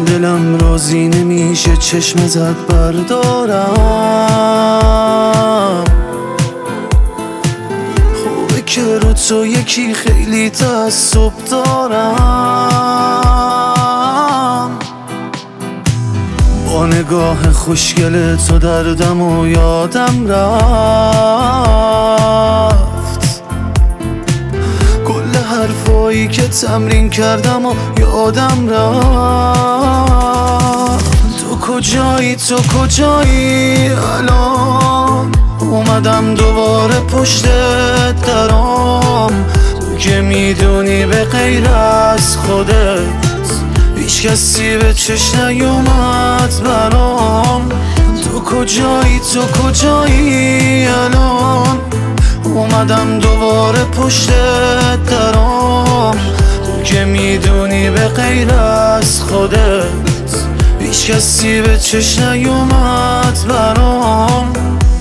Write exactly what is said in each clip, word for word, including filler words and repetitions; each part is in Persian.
دلم راضی نمیشه چشم زد بردارم. خوبه که رو تو یکی خیلی تعصب دارم. با نگاه خوشگل تو دردم و یادم رفت. کل حرفایی که تمرین کردم و یادم رفت. تو کجایی تو کجایی الان؟ اومدم دوباره پشت درام. تو که میدونی به غیر از خودت هیچ کسی به چشم نیومد برام. تو کجایی تو کجایی الان؟ اومدم دوباره پشت درام. تو که میدونی به غیر از خودت هیچ کسی به چشم نیومد برام.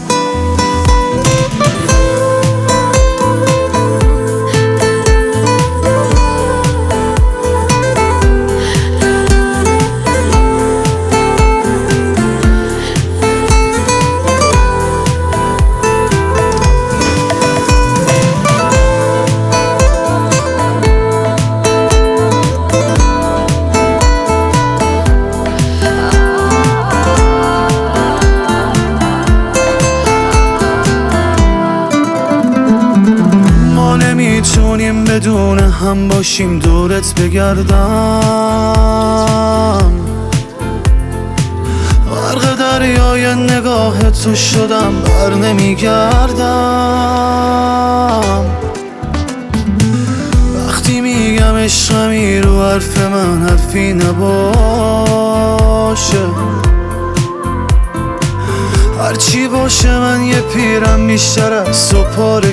نمیتونیم بدون هم باشیم دورت بگردم. غرق دریای نگاه تو شدم بر نمیگردم. وقتی میگم عشقمی رو حرف من حرفی نباشه. هرچی باشه من یه پیرم بیشتر از تو پاره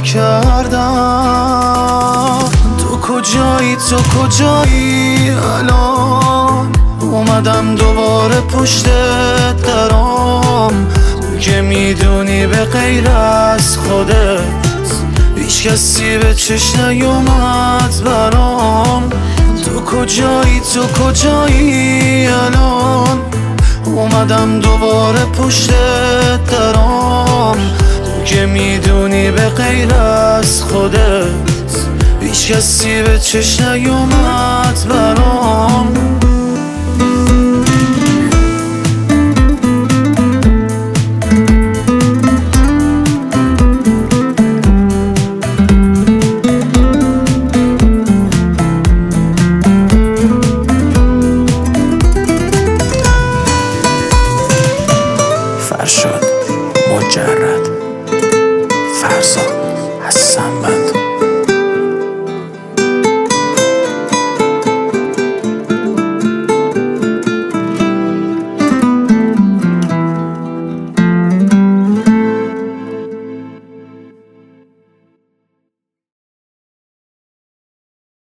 کردم. تو کجایی تو کجایی الان؟ اومدم دوباره پشت درام. تو که میدونی به غیر از خودت هیچ کسی به چشم نیومد برام. تو کجایی تو کجایی الان؟ اومدم دوباره پشت درام. تو که میدونی به غیر از خودت هیچ کسی به چشم نیومد برام. فرشاد